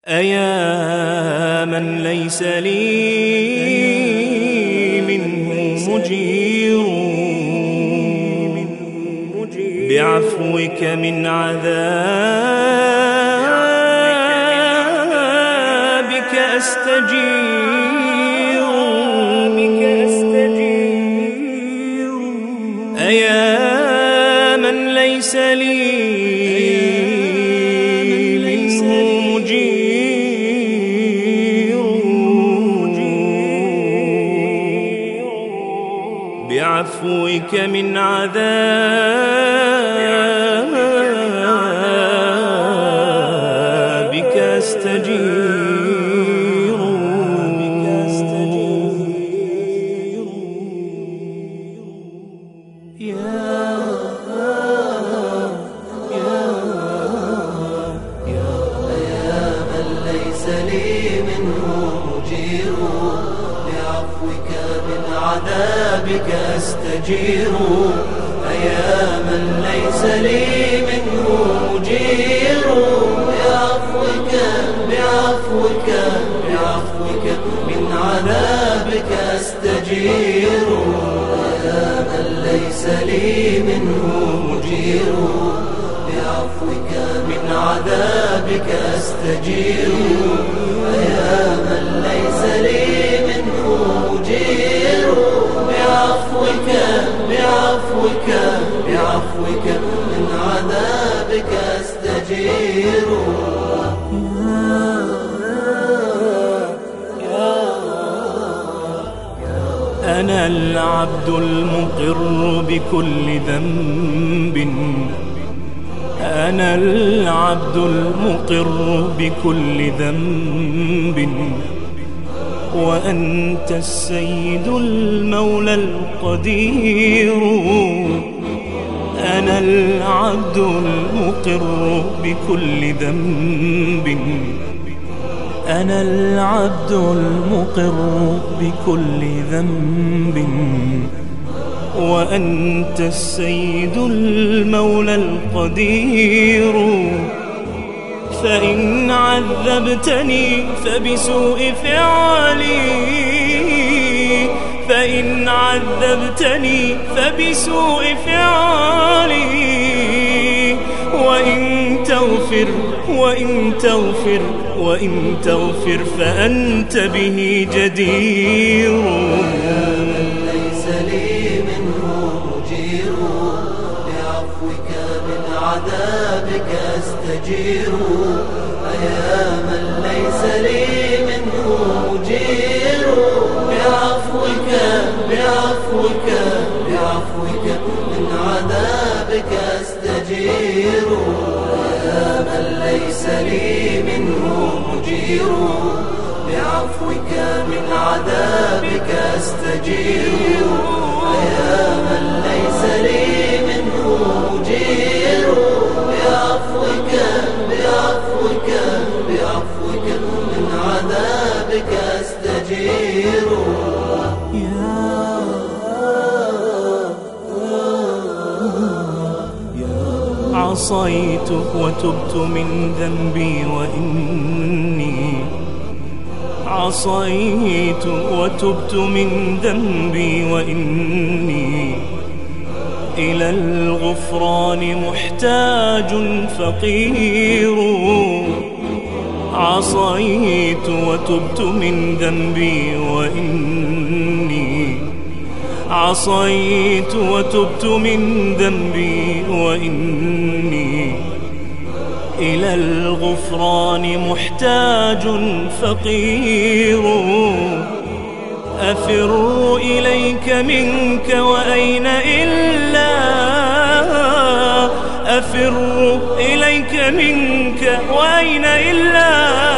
أيا من ليس لي منه مجير بعفوك من عذابك أستجير. أيا من ليس لي بعفوك من عذابك أستجير. يا من ليس لي منه مجير بعفوك من عذابك أستجير. أيا من ليس لي منه مجير بعفوك من عذابك أستجير. أيا من ليس لي منه مجير بعفوك من عذابك أستجير. أيا من ليس لي منه مجير بعفوك من عذابك أستجير. أنا العبد المقر بكل ذنب، أنا العبد المقر بكل ذنب، وأنت السيد المولى القدير. أنا العبد المقر بكل ذنب، أنا العبد المقر بكل ذنب، وأنت السيد المولى القدير. فإن عذبتني فبسوء فعلي، فإن عذبتني فبسوء فعلي، وإن تغفر فأنت به جدير. ليس لي منه مجير بعفوك من عذابك أستجير. أيا من ليس لي منه مجير بعفوك من عذابك أستجير. أيا من ليس لي منه مجير بعفوك من عذابك أستجير. أيا من ليس لي منه مجير بعفوك من عذابك أستجير. عصيت وتبت من ذنبي وإني، عصيت وتبت من ذنبي وإني إلى الغفران محتاج فقير. عصيت وتبت من ذنبي وإني، عصيت وتبت من ذنبي وإني إلى الغفران محتاج فقير. أفر إليك منك وأين إلا، أفر إليك منك وأين إلا،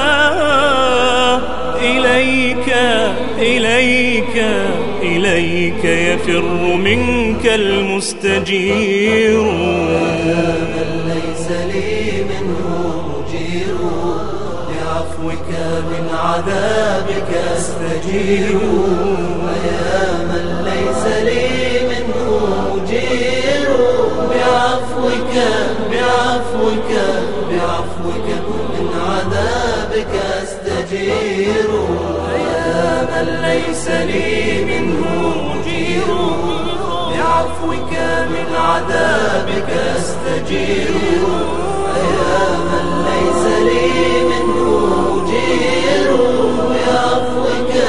إليك يفر منك المستجير. من ليس لي منه مجير بعفوك من عذابك أستجير. أيا من ليس لي منه مجير بعفوك من عذابك عذابك أستجير يا من ليس لي منه مجير بعفوك من عذابك أستجير يا من ليس لي منه مجير بعفوك